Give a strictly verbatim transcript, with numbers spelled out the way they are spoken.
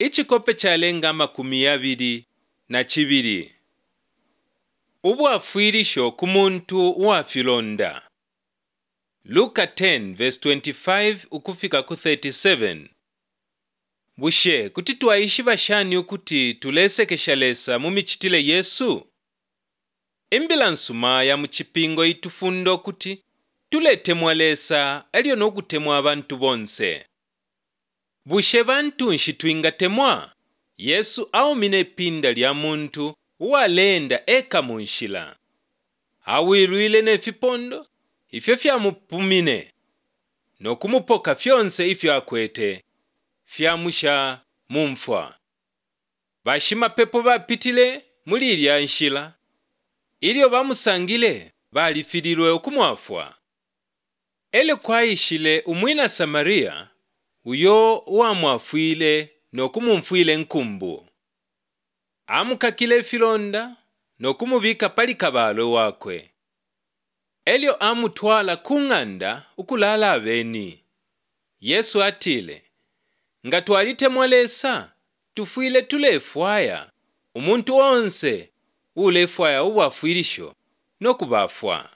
ichikope chalenga makumi abiri na chibiri. Ubwafwirisho kumuntu wafilonda. Luka ten verse twenty-five ukufika ku thirty-seven. Bushe kuti twaishi bashani ukuti tulesekeshalesa mumichitile Yesu? Imbila nsuma ya muchipingo itufundo kuti tulete mwalesa alio nokutemwa abantu bonse. Bushe bantu nshitwinga temwa Yesu aumine pinda lya muntu walenda eka munshila. Awilwile nefipondo ifyo fyamupumine nokumupoka fyonse ifyo akwete fyamusha mumfwa. Bashima pepo bapitile mulilya nshila ilio bamusangile balifililwe okumwafwa. Ele kwaishile umwina Samaria uyo wamwafwile nokumumfwile nkumbu. Amukakile filonda nokumubika pali kabalo wakwe. Elio amutwala kung'anda ukulala abeni. Yesu atile, nga twalite mwalesa tufwile tulefwaya umuntu onse ulefwaya ubwafwirisho nokubafwa.